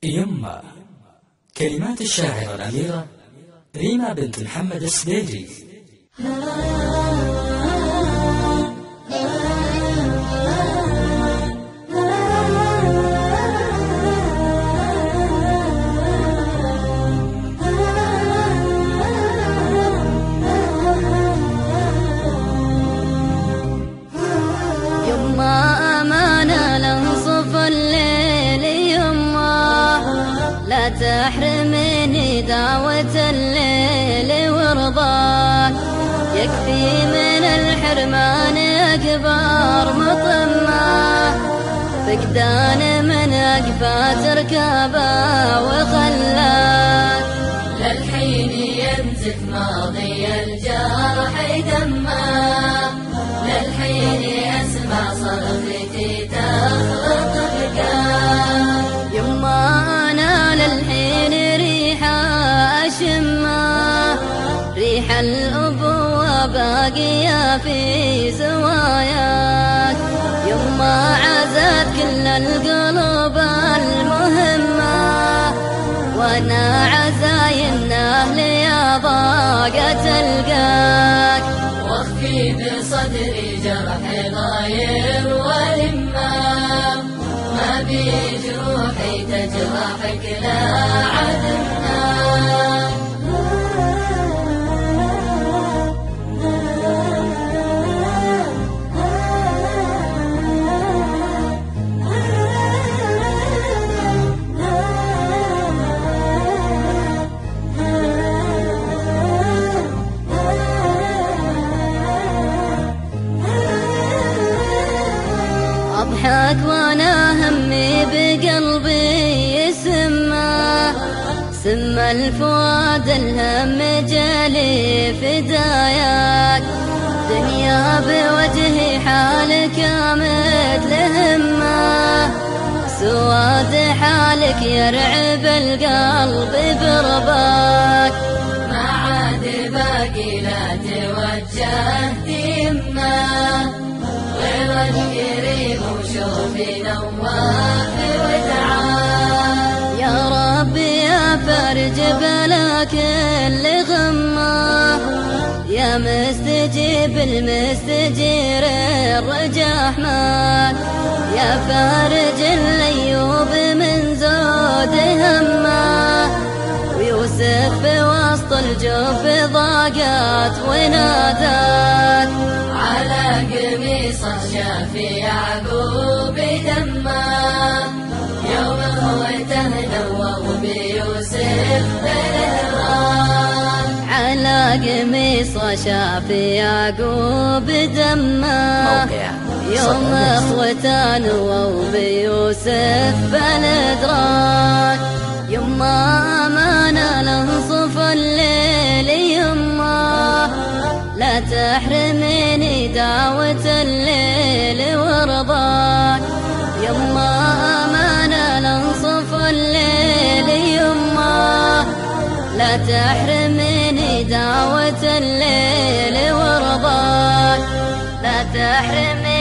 يما. كلمات الشاعرة الأميرة ريما بنت محمد السبيجي. لا تحرمني دعوة الليل ورضاك، يكفي من الحرمان أكبر مطمة، فقدان من أقفى تركابه وخلاك. للحين ينزف ماضي الجرح دمه، للحين أسمع صرختي تخلط بكاك. يما للحين ريحة أشمه، ريح الأبوة باقية في زواياك. يما عزت كل القلوب المهمة، وانا عزاين أهلي ضاقت القاك. واخفي بصدري جرح ضاير ولمه، ما بجروحي تجرحك لا عدمنا. أضحك وانا همي بقلبي يسمى، سم الفؤاد الهم جالي فداياك. دنيا بوجهي حالك مثل همه، سواد حالك يرعب القلب برباك. ما عاد باقي لا توجهت يمه، غير الكريم وشوفي نواف وتعال. يا ربي يا فرج بلا كل غمه، يا مستجيب المستجير الرجاح مات. يا فارج الأيوب من زود همه، ويوسف في وسط الجوف ضاقت ونادات. على قميصه شاف يعقوب دمه، يوم اخوته نووا بيوسف بالهران. على قميصه شاف يعقوب دمه، يوم اخوته نووا بيوسف بالهران. يما امانه لانصف الليل يما، لا تحرمني دعوة الليل ورضاك. يما امانه لانصف الليل يما، لا تحرمني دعوة الليل ورضاك. لا تحرمني